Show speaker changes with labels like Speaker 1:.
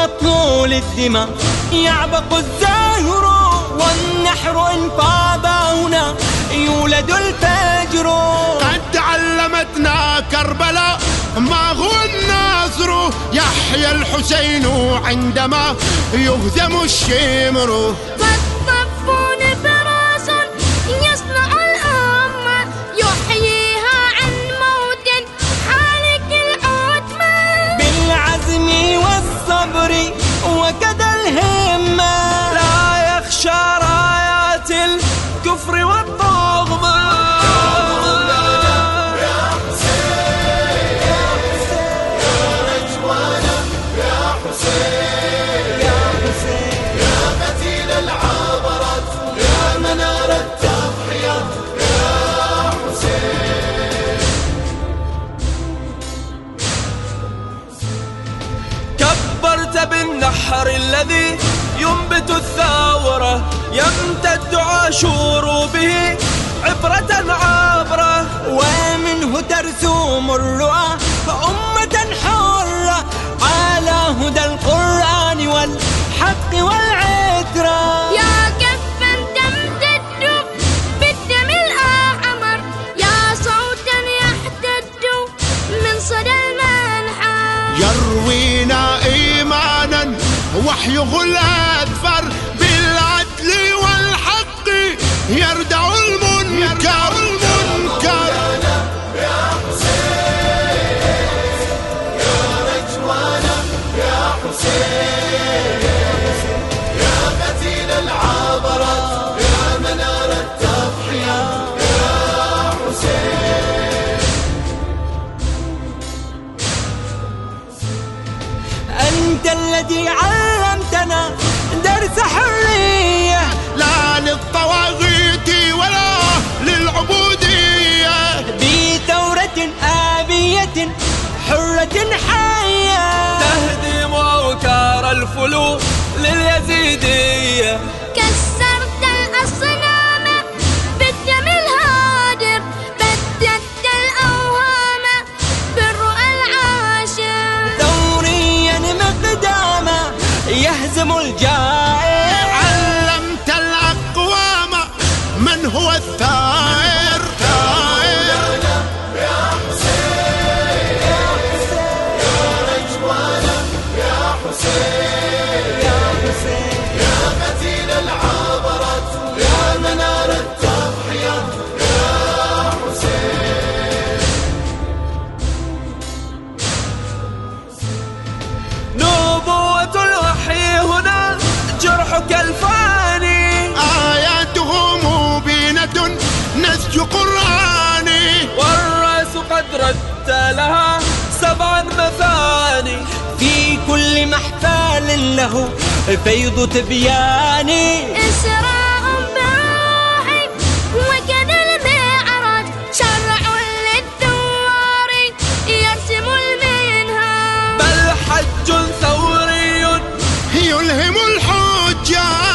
Speaker 1: مطلول الدماء يعبق الزهر، والنحر إن طاب هنا يولد الفجر.
Speaker 2: قد علمتنا كربلاء ما هو النصر، يحيى الحسين عندما يهزم الشمر.
Speaker 3: فالطفون براس يصنع الأمة، يحييها عن موت حالك العتمة.
Speaker 1: بالعزم والصبر وكذا الهمة، لا يخشى رايات الكفر والطغمة. بالنحر الذي ينبت الثورة، يمتد عاشور به عبرة عبرة، ومنه ترسوم الرؤى أمة حرة على هدى القرآن والحق والعترة.
Speaker 3: يا كفا تمتد بالدم الأحمر، يا صوتا يحتد من صدى المنحر.
Speaker 2: يروينا إيمانا وحيه الأكبر، بالعدل والحق يردع المنكر.
Speaker 4: يا حسين يا رجوانا يا حسين، يا قتيل العبرات يا منار التضحية يا حسين.
Speaker 1: أنت الذي علمتنا درس حرية،
Speaker 2: لا للطواغيت ولا للعبودية،
Speaker 1: بثورة آبية حرة حية
Speaker 5: تهدم أوكار الفلول لليزيدية.
Speaker 3: كسرت الأصنام بالدم الهادر، بددت الأوهام بالرؤى العاشر.
Speaker 1: ثوريا مقداما يهزم الجائر،
Speaker 2: علمت الأقوام من هو الثائر.
Speaker 4: يا حسين يا رجوانا يا حسين، يا قتيل العبرات يا منار التضحية يا حسين.
Speaker 5: نبوة الوحي هنا جرحك الفاني،
Speaker 2: آياته مبينة نسج قرآني،
Speaker 5: والرأس قد رد لها 7 مثاني.
Speaker 1: في كل محفل له فيض تبياني.
Speaker 3: إسراء بروحي وكذا المعراج، شرع للثوار يرسم المنهاج.
Speaker 5: بل حج ثوري
Speaker 2: يلهم الحجاج